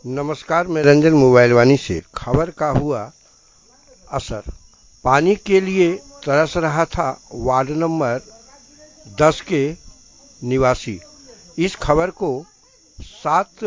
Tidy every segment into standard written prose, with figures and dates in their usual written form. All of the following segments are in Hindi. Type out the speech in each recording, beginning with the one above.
नमस्कार, मैं रंजन मोबाइल वानी से। खबर का हुआ असर। पानी के लिए तरस रहा था वार्ड नंबर 10 के निवासी। इस खबर को 7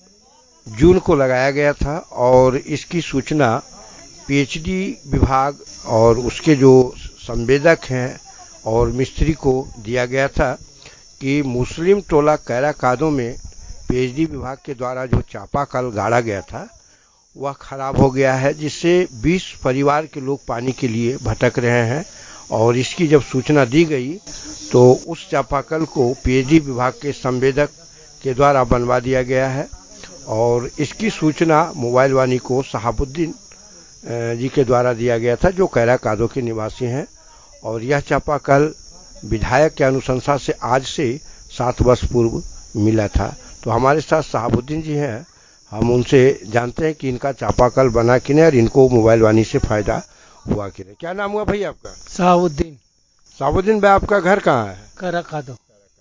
जून को लगाया गया था और इसकी सूचना पीएचडी विभाग और उसके जो संवेदक हैं और मिस्त्री को दिया गया था कि मुस्लिम टोला कैरा कादो में पीएचडी विभाग के द्वारा जो चापाकल गाड़ा गया था वह खराब हो गया है, जिससे 20 परिवार के लोग पानी के लिए भटक रहे हैं। और इसकी जब सूचना दी गई तो उस चापाकल को पीएचडी विभाग के संवेदक के द्वारा बनवा दिया गया है और इसकी सूचना मोबाइल वानी को शहाबुद्दीन जी के द्वारा दिया गया था, जो कैरा कादो के निवासी हैं। और यह चापाकल विधायक के अनुशंसा से आज से 7 वर्ष पूर्व मिला था। तो हमारे साथ शहाबुद्दीन जी हैं, हम उनसे जानते हैं कि इनका चापाकल बना कि नहीं और इनको मोबाइल वानी से फायदा हुआ कि नहीं। क्या नाम हुआ भाई आपका? शहाबुद्दीन। शहाबुद्दीन भाई, आपका घर कहाँ है? कैरा कादो।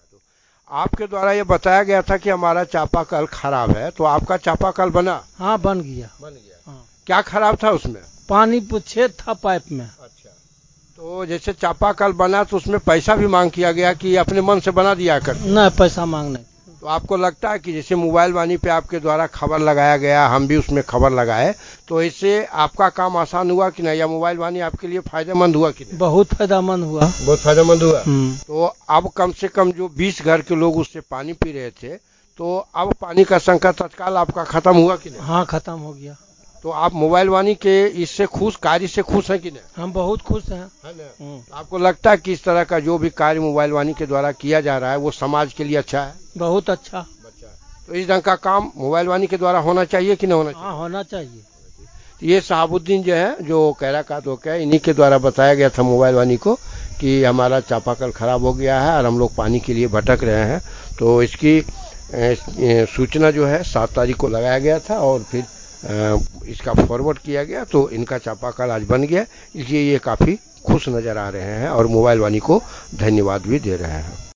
आपके द्वारा ये बताया गया था कि हमारा चापाकल खराब है, तो आपका चापाकल बना? हाँ, बन गया। हाँ। क्या खराब था उसमें? पानी छेद था पाइप में। अच्छा, तो जैसे चापाकल बना तो उसमें पैसा भी मांग किया गया कि अपने मन से बना दिया कर? नहीं, पैसा मांगने। तो आपको लगता है कि जैसे मोबाइल वानी पे आपके द्वारा खबर लगाया गया, हम भी उसमें खबर लगाए, तो इससे आपका काम आसान हुआ कि नहीं, या मोबाइल वानी आपके लिए फायदेमंद हुआ कि नहीं? बहुत फायदेमंद हुआ। बहुत फायदेमंद हुआ। तो अब कम से कम जो 20 घर के लोग उससे पानी पी रहे थे, तो अब पानी का संकट तत्काल आपका खत्म हुआ कि नहीं? हाँ, खत्म हो गया। तो आप मोबाइल वानी के इससे खुश, कार्य से खुश हैं कि नहीं? हम बहुत खुश हैं। है ना? आपको लगता है कि इस तरह का जो भी कार्य मोबाइल वानी के द्वारा किया जा रहा है वो समाज के लिए अच्छा है? बहुत अच्छा। तो इस ढंग का काम मोबाइल वानी के द्वारा होना चाहिए कि नहीं होना चाहिए? हाँ, होना चाहिए। तो ये शहाबुद्दीन जो है, जो कैरा कादो का है, इन्हीं के द्वारा बताया गया था मोबाइल वानी को कि हमारा चापाकल खराब हो गया है और हम लोग पानी के लिए भटक रहे हैं। तो इसकी सूचना जो है 7 तारीख को लगाया गया था और फिर इसका फॉरवर्ड किया गया, तो इनका चापाकल आज बन गया। इसलिए ये काफ़ी खुश नज़र आ रहे हैं और मोबाइल वानी को धन्यवाद भी दे रहे हैं।